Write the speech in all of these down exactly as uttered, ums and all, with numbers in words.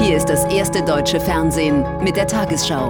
Hier ist das erste deutsche Fernsehen mit der Tagesschau.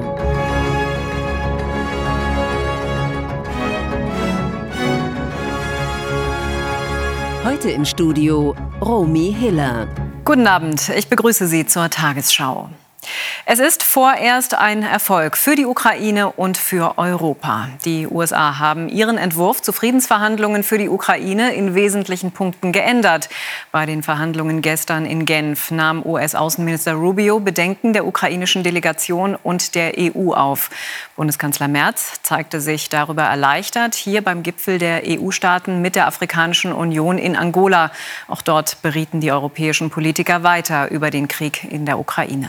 Heute im Studio Romy Hiller. Guten Abend, ich begrüße Sie zur Tagesschau. Es ist vorerst ein Erfolg für die Ukraine und für Europa. Die U S A haben ihren Entwurf zu Friedensverhandlungen für die Ukraine in wesentlichen Punkten geändert. Bei den Verhandlungen gestern in Genf nahm U S-Außenminister Rubio Bedenken der ukrainischen Delegation und der E U auf. Bundeskanzler Merz zeigte sich darüber erleichtert hier beim Gipfel der E U-Staaten mit der Afrikanischen Union in Angola. Auch dort berieten die europäischen Politiker weiter über den Krieg in der Ukraine.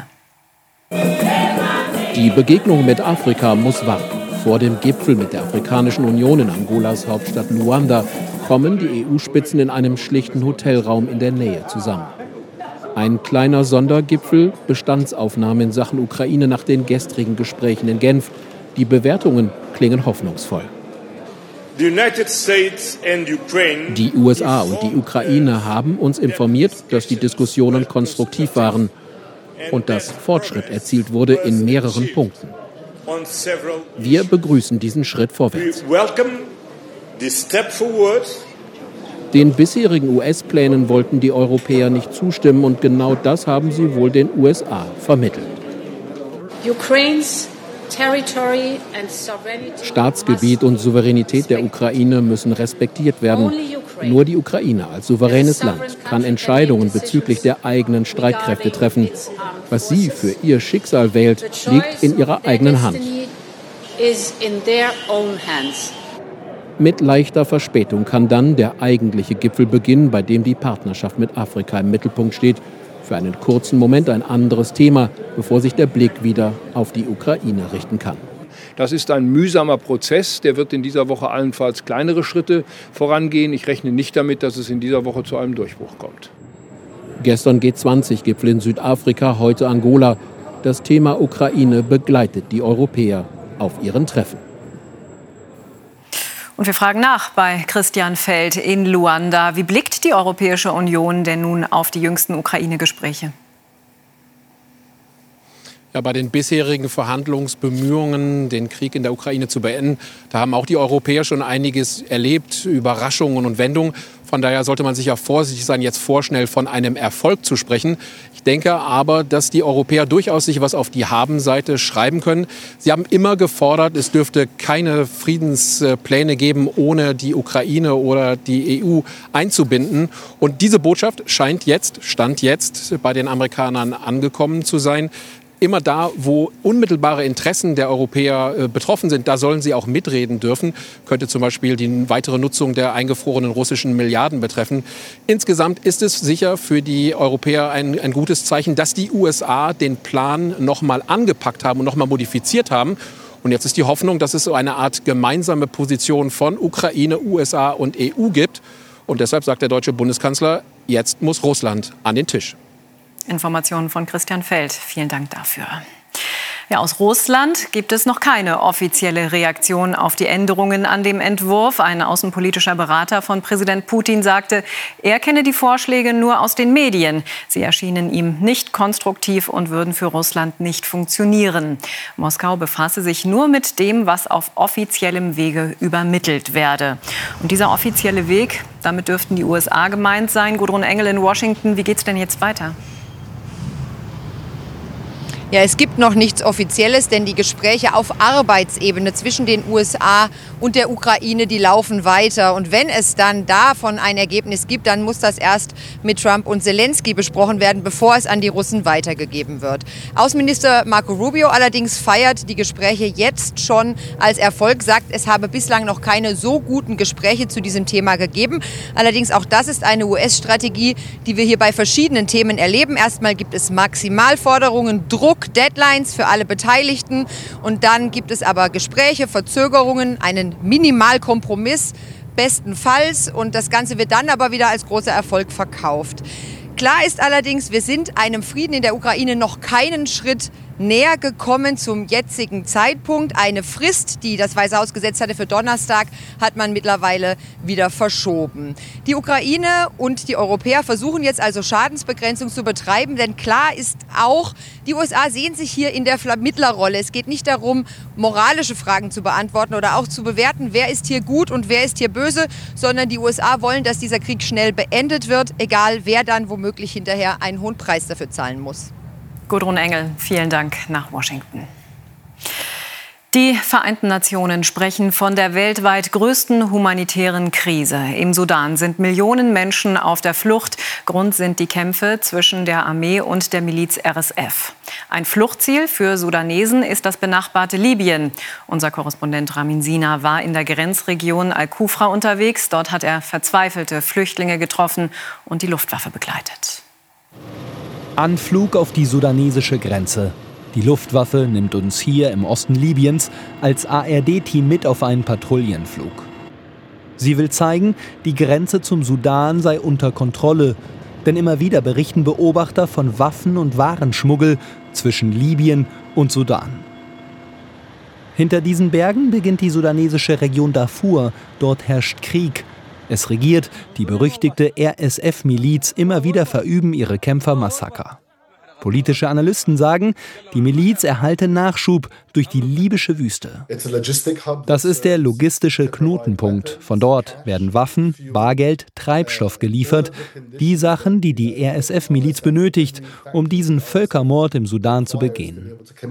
Die Begegnung mit Afrika muss warten. Vor dem Gipfel mit der Afrikanischen Union in Angolas Hauptstadt Luanda kommen die E U-Spitzen in einem schlichten Hotelraum in der Nähe zusammen. Ein kleiner Sondergipfel, Bestandsaufnahme in Sachen Ukraine nach den gestrigen Gesprächen in Genf. Die Bewertungen klingen hoffnungsvoll. Die U S A und die Ukraine haben uns informiert, dass die Diskussionen konstruktiv waren und dass Fortschritt erzielt wurde in mehreren Punkten. Wir begrüßen diesen Schritt vorwärts. Den bisherigen U S-Plänen wollten die Europäer nicht zustimmen und genau das haben sie wohl den U S A vermittelt. Staatsgebiet und Souveränität der Ukraine müssen respektiert werden. Nur die Ukraine als souveränes Land kann Entscheidungen bezüglich der eigenen Streitkräfte treffen. Was sie für ihr Schicksal wählt, liegt in ihrer eigenen Hand. Mit leichter Verspätung kann dann der eigentliche Gipfel beginnen, bei dem die Partnerschaft mit Afrika im Mittelpunkt steht. Für einen kurzen Moment ein anderes Thema, bevor sich der Blick wieder auf die Ukraine richten kann. Das ist ein mühsamer Prozess, der wird in dieser Woche allenfalls kleinere Schritte vorangehen. Ich rechne nicht damit, dass es in dieser Woche zu einem Durchbruch kommt. Gestern G zwanzig Gipfel in Südafrika, heute Angola. Das Thema Ukraine begleitet die Europäer auf ihren Treffen. Und wir fragen nach bei Christian Feld in Luanda. Wie blickt die Europäische Union denn nun auf die jüngsten Ukraine-Gespräche? Ja, bei den bisherigen Verhandlungsbemühungen, den Krieg in der Ukraine zu beenden, da haben auch die Europäer schon einiges erlebt, Überraschungen und Wendungen. Von daher sollte man sicher vorsichtig sein, jetzt vorschnell von einem Erfolg zu sprechen. Ich denke aber, dass die Europäer durchaus sich was auf die Haben-Seite schreiben können. Sie haben immer gefordert, es dürfte keine Friedenspläne geben, ohne die Ukraine oder die E U einzubinden. Und diese Botschaft scheint jetzt, stand jetzt, bei den Amerikanern angekommen zu sein. Immer da, wo unmittelbare Interessen der Europäer äh, betroffen sind, da sollen sie auch mitreden dürfen. Könnte zum Beispiel die weitere Nutzung der eingefrorenen russischen Milliarden betreffen. Insgesamt ist es sicher für die Europäer ein, ein gutes Zeichen, dass die U S A den Plan noch mal angepackt haben und noch mal modifiziert haben. Und jetzt ist die Hoffnung, dass es so eine Art gemeinsame Position von Ukraine, U S A und E U gibt. Und deshalb sagt der deutsche Bundeskanzler, jetzt muss Russland an den Tisch. Informationen von Christian Feld. Vielen Dank dafür. Ja, aus Russland gibt es noch keine offizielle Reaktion auf die Änderungen an dem Entwurf. Ein außenpolitischer Berater von Präsident Putin sagte, er kenne die Vorschläge nur aus den Medien. Sie erschienen ihm nicht konstruktiv und würden für Russland nicht funktionieren. Moskau befasse sich nur mit dem, was auf offiziellem Wege übermittelt werde. Und dieser offizielle Weg, damit dürften die U S A gemeint sein. Gudrun Engel in Washington, wie geht's denn jetzt weiter? Ja, es gibt noch nichts Offizielles, denn die Gespräche auf Arbeitsebene zwischen den U S A und der Ukraine, die laufen weiter. Und wenn es dann davon ein Ergebnis gibt, dann muss das erst mit Trump und Zelensky besprochen werden, bevor es an die Russen weitergegeben wird. Außenminister Marco Rubio allerdings feiert die Gespräche jetzt schon als Erfolg, sagt, es habe bislang noch keine so guten Gespräche zu diesem Thema gegeben. Allerdings auch das ist eine U S-Strategie, die wir hier bei verschiedenen Themen erleben. Erstmal gibt es Maximalforderungen, Druck, Deadlines für alle Beteiligten und dann gibt es aber Gespräche, Verzögerungen, einen Minimalkompromiss bestenfalls und das Ganze wird dann aber wieder als großer Erfolg verkauft. Klar ist allerdings, wir sind einem Frieden in der Ukraine noch keinen Schritt näher gekommen zum jetzigen Zeitpunkt. Eine Frist, die das Weiße Haus gesetzt hatte für Donnerstag, hat man mittlerweile wieder verschoben. Die Ukraine und die Europäer versuchen jetzt also Schadensbegrenzung zu betreiben, denn klar ist auch, die U S A sehen sich hier in der Vermittlerrolle. Es geht nicht darum, moralische Fragen zu beantworten oder auch zu bewerten, wer ist hier gut und wer ist hier böse, sondern die U S A wollen, dass dieser Krieg schnell beendet wird, egal wer dann womöglich hinterher einen hohen Preis dafür zahlen muss. Gudrun Engel, vielen Dank nach Washington. Die Vereinten Nationen sprechen von der weltweit größten humanitären Krise. Im Sudan sind Millionen Menschen auf der Flucht. Grund sind die Kämpfe zwischen der Armee und der Miliz R S F. Ein Fluchtziel für Sudanesen ist das benachbarte Libyen. Unser Korrespondent Ramin Sina war in der Grenzregion Al-Kufra unterwegs. Dort hat er verzweifelte Flüchtlinge getroffen und die Luftwaffe begleitet. Anflug auf die sudanesische Grenze. Die Luftwaffe nimmt uns hier im Osten Libyens als A R D-Team mit auf einen Patrouillenflug. Sie will zeigen, die Grenze zum Sudan sei unter Kontrolle. Denn immer wieder berichten Beobachter von Waffen- und Warenschmuggel zwischen Libyen und Sudan. Hinter diesen Bergen beginnt die sudanesische Region Darfur. Dort herrscht Krieg. Es regiert die berüchtigte R S F-Miliz. Immer wieder verüben ihre Kämpfer Massaker. Politische Analysten sagen, die Miliz erhalte Nachschub durch die libysche Wüste. Das ist der logistische Knotenpunkt. Von dort werden Waffen, Bargeld, Treibstoff geliefert. Die Sachen, die die R S F-Miliz benötigt, um diesen Völkermord im Sudan zu begehen.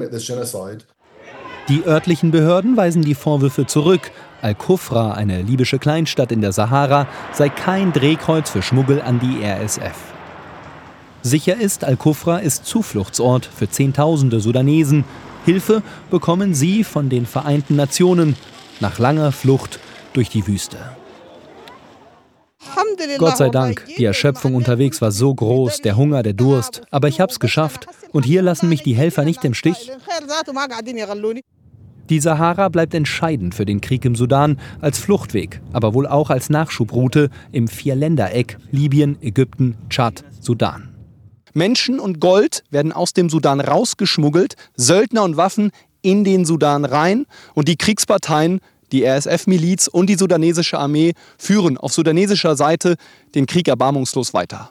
Die örtlichen Behörden weisen die Vorwürfe zurück. Al-Kufra, eine libysche Kleinstadt in der Sahara, sei kein Drehkreuz für Schmuggel an die R S F. Sicher ist, Al-Kufra ist Zufluchtsort für Zehntausende Sudanesen. Hilfe bekommen sie von den Vereinten Nationen nach langer Flucht durch die Wüste. Gott sei Dank, die Erschöpfung unterwegs war so groß, der Hunger, der Durst. Aber ich hab's geschafft. Und hier lassen mich die Helfer nicht im Stich. Die Sahara bleibt entscheidend für den Krieg im Sudan als Fluchtweg, aber wohl auch als Nachschubroute im Vierländereck Libyen, Ägypten, Tschad, Sudan. Menschen und Gold werden aus dem Sudan rausgeschmuggelt, Söldner und Waffen in den Sudan rein und die Kriegsparteien, die R S F-Miliz und die sudanesische Armee führen auf sudanesischer Seite den Krieg erbarmungslos weiter.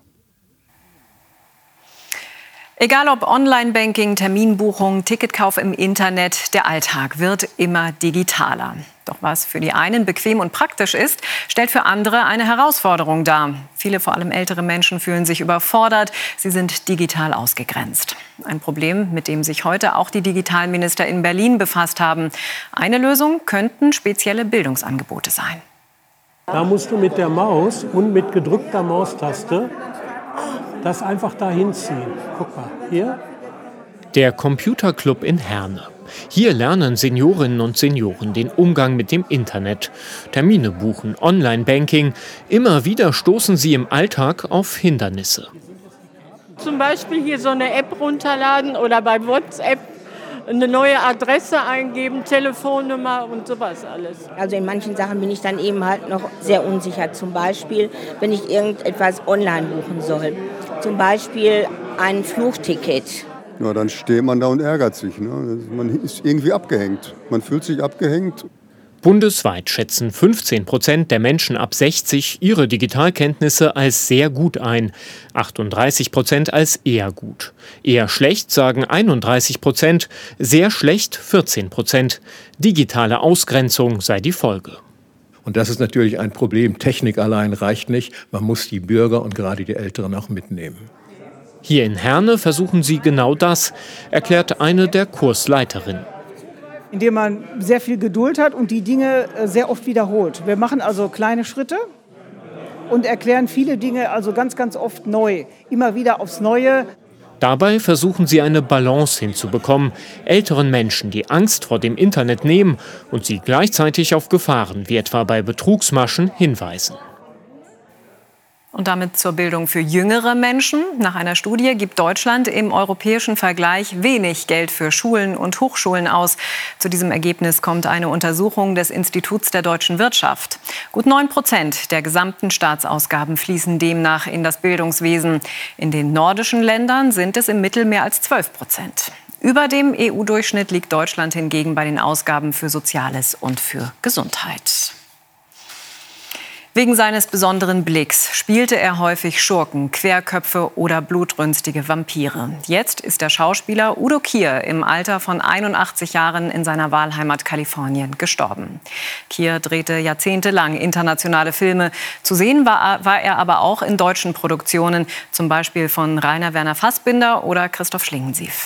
Egal ob Online-Banking, Terminbuchung, Ticketkauf im Internet, der Alltag wird immer digitaler. Doch was für die einen bequem und praktisch ist, stellt für andere eine Herausforderung dar. Viele, vor allem ältere Menschen, fühlen sich überfordert. Sie sind digital ausgegrenzt. Ein Problem, mit dem sich heute auch die Digitalminister in Berlin befasst haben. Eine Lösung könnten spezielle Bildungsangebote sein. Da musst du mit der Maus und mit gedrückter Maustaste das einfach dahin ziehen. Guck mal, hier. Der Computerclub in Herne. Hier lernen Seniorinnen und Senioren den Umgang mit dem Internet. Termine buchen, Online-Banking. Immer wieder stoßen sie im Alltag auf Hindernisse. Zum Beispiel hier so eine App runterladen oder bei WhatsApp eine neue Adresse eingeben, Telefonnummer und sowas alles. Also in manchen Sachen bin ich dann eben halt noch sehr unsicher. Zum Beispiel, wenn ich irgendetwas online buchen soll. Zum Beispiel ein Flugticket. Ja, dann steht man da und ärgert sich. Ne? Man ist irgendwie abgehängt. Man fühlt sich abgehängt. Bundesweit schätzen fünfzehn Prozent der Menschen ab sechzig ihre Digitalkenntnisse als sehr gut ein, achtunddreißig Prozent als eher gut. Eher schlecht sagen einunddreißig Prozent, sehr schlecht vierzehn Prozent. Digitale Ausgrenzung sei die Folge. Und das ist natürlich ein Problem. Technik allein reicht nicht. Man muss die Bürger und gerade die Älteren auch mitnehmen. Hier in Herne versuchen sie genau das, erklärt eine der Kursleiterinnen. Indem man sehr viel Geduld hat und die Dinge sehr oft wiederholt. Wir machen also kleine Schritte und erklären viele Dinge also ganz, ganz oft neu. Immer wieder aufs Neue. Dabei versuchen sie eine Balance hinzubekommen, älteren Menschen die Angst vor dem Internet nehmen und sie gleichzeitig auf Gefahren, wie etwa bei Betrugsmaschen, hinweisen. Und damit zur Bildung für jüngere Menschen. Nach einer Studie gibt Deutschland im europäischen Vergleich wenig Geld für Schulen und Hochschulen aus. Zu diesem Ergebnis kommt eine Untersuchung des Instituts der deutschen Wirtschaft. Gut neun Prozent der gesamten Staatsausgaben fließen demnach in das Bildungswesen. In den nordischen Ländern sind es im Mittel mehr als zwölf Prozent. Über dem E U-Durchschnitt liegt Deutschland hingegen bei den Ausgaben für Soziales und für Gesundheit. Wegen seines besonderen Blicks spielte er häufig Schurken, Querköpfe oder blutrünstige Vampire. Jetzt ist der Schauspieler Udo Kier im Alter von einundachtzig Jahren in seiner Wahlheimat Kalifornien gestorben. Kier drehte jahrzehntelang internationale Filme. Zu sehen war, war er aber auch in deutschen Produktionen, zum Beispiel von Rainer Werner Fassbinder oder Christoph Schlingensief.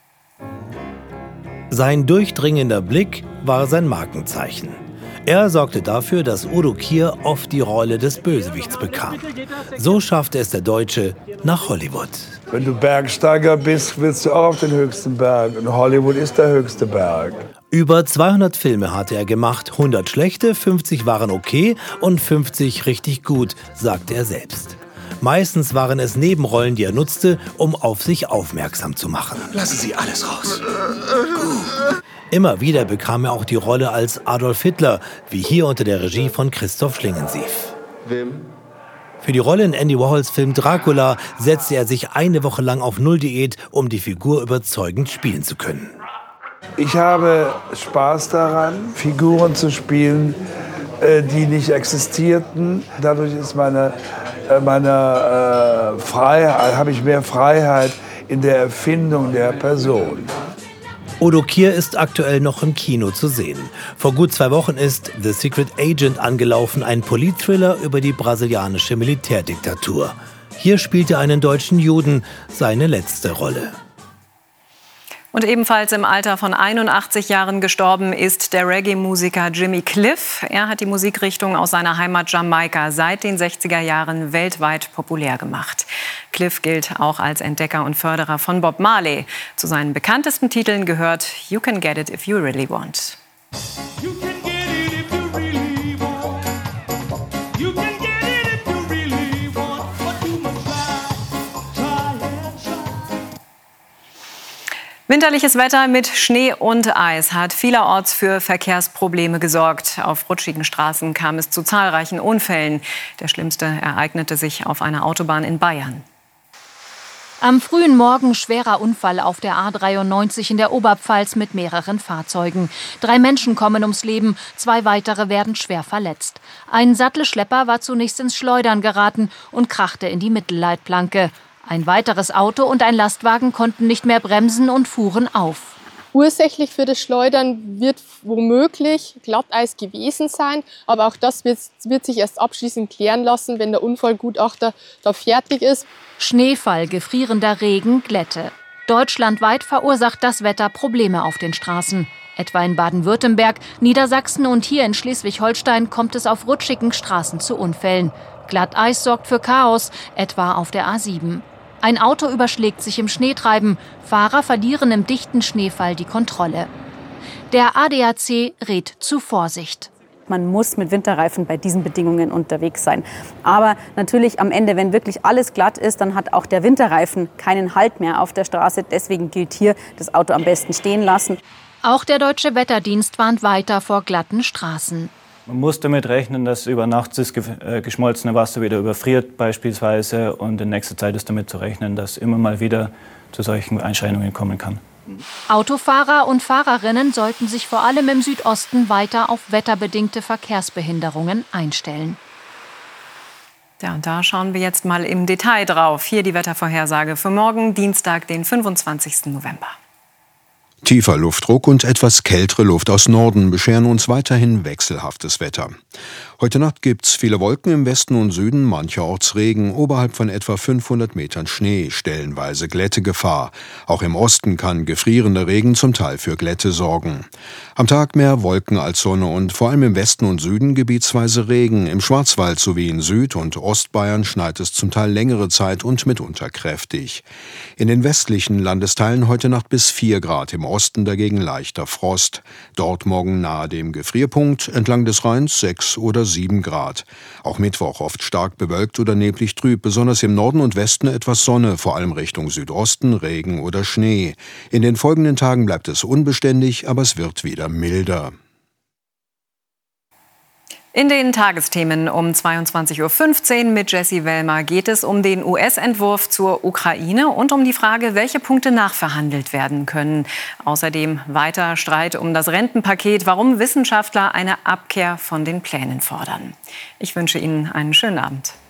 Sein durchdringender Blick war sein Markenzeichen. Er sorgte dafür, dass Udo Kier oft die Rolle des Bösewichts bekam. So schaffte es der Deutsche nach Hollywood. Wenn du Bergsteiger bist, willst du auch auf den höchsten Berg. Und Hollywood ist der höchste Berg. Über zweihundert Filme hatte er gemacht, hundert schlechte, fünfzig waren okay und fünfzig richtig gut, sagte er selbst. Meistens waren es Nebenrollen, die er nutzte, um auf sich aufmerksam zu machen. Lassen Sie alles raus. Gut. Immer wieder bekam er auch die Rolle als Adolf Hitler, wie hier unter der Regie von Christoph Schlingensief. Wim? Für die Rolle in Andy Warhols Film Dracula setzte er sich eine Woche lang auf Null-Diät, um die Figur überzeugend spielen zu können. Ich habe Spaß daran, Figuren zu spielen, die nicht existierten. Dadurch ist meine, meine äh, Freiheit, habe ich mehr Freiheit in der Erfindung der Person. Udo Kier ist aktuell noch im Kino zu sehen. Vor gut zwei Wochen ist The Secret Agent angelaufen, ein Politthriller über die brasilianische Militärdiktatur. Hier spielte einen deutschen Juden seine letzte Rolle. Und ebenfalls im Alter von einundachtzig Jahren gestorben ist der Reggae-Musiker Jimmy Cliff. Er hat die Musikrichtung aus seiner Heimat Jamaika seit den sechziger Jahren weltweit populär gemacht. Cliff gilt auch als Entdecker und Förderer von Bob Marley. Zu seinen bekanntesten Titeln gehört You Can Get It If You Really Want. Winterliches Wetter mit Schnee und Eis hat vielerorts für Verkehrsprobleme gesorgt. Auf rutschigen Straßen kam es zu zahlreichen Unfällen. Der schlimmste ereignete sich auf einer Autobahn in Bayern. Am frühen Morgen schwerer Unfall auf der A dreiundneunzig in der Oberpfalz mit mehreren Fahrzeugen. Drei Menschen kommen ums Leben, zwei weitere werden schwer verletzt. Ein Sattelschlepper war zunächst ins Schleudern geraten und krachte in die Mittelleitplanke. Ein weiteres Auto und ein Lastwagen konnten nicht mehr bremsen und fuhren auf. Ursächlich für das Schleudern wird womöglich Glatteis gewesen sein, aber auch das wird, wird sich erst abschließend klären lassen, wenn der Unfallgutachter da fertig ist. Schneefall, gefrierender Regen, Glätte. Deutschlandweit verursacht das Wetter Probleme auf den Straßen. Etwa in Baden-Württemberg, Niedersachsen und hier in Schleswig-Holstein kommt es auf rutschigen Straßen zu Unfällen. Glatteis sorgt für Chaos, etwa auf der A sieben. Ein Auto überschlägt sich im Schneetreiben. Fahrer verlieren im dichten Schneefall die Kontrolle. Der A D A C rät zu Vorsicht. Man muss mit Winterreifen bei diesen Bedingungen unterwegs sein. Aber natürlich am Ende, wenn wirklich alles glatt ist, dann hat auch der Winterreifen keinen Halt mehr auf der Straße. Deswegen gilt hier, das Auto am besten stehen lassen. Auch der Deutsche Wetterdienst warnt weiter vor glatten Straßen. Man muss damit rechnen, dass über Nacht das geschmolzene Wasser wieder überfriert beispielsweise. Und in nächster Zeit ist damit zu rechnen, dass immer mal wieder zu solchen Einschränkungen kommen kann. Autofahrer und Fahrerinnen sollten sich vor allem im Südosten weiter auf wetterbedingte Verkehrsbehinderungen einstellen. Ja, und da schauen wir jetzt mal im Detail drauf. Hier die Wettervorhersage für morgen, Dienstag, den fünfundzwanzigsten November. Tiefer Luftdruck und etwas kältere Luft aus Norden bescheren uns weiterhin wechselhaftes Wetter. Heute Nacht gibt's viele Wolken im Westen und Süden, mancherorts Regen, oberhalb von etwa fünfhundert Metern Schnee, stellenweise Glättegefahr. Auch im Osten kann gefrierender Regen zum Teil für Glätte sorgen. Am Tag mehr Wolken als Sonne und vor allem im Westen und Süden gebietsweise Regen. Im Schwarzwald sowie in Süd- und Ostbayern schneit es zum Teil längere Zeit und mitunter kräftig. In den westlichen Landesteilen heute Nacht bis vier Grad, im Osten dagegen leichter Frost. Dort morgen nahe dem Gefrierpunkt, entlang des Rheins sechs oder sieben Grad. Auch Mittwoch oft stark bewölkt oder neblig trüb, besonders im Norden und Westen etwas Sonne, vor allem Richtung Südosten Regen oder Schnee. In den folgenden Tagen bleibt es unbeständig, aber es wird wieder milder. In den Tagesthemen um zweiundzwanzig Uhr fünfzehn mit Jessie Wellmer geht es um den U S-Entwurf zur Ukraine und um die Frage, welche Punkte nachverhandelt werden können. Außerdem weiter Streit um das Rentenpaket, warum Wissenschaftler eine Abkehr von den Plänen fordern. Ich wünsche Ihnen einen schönen Abend.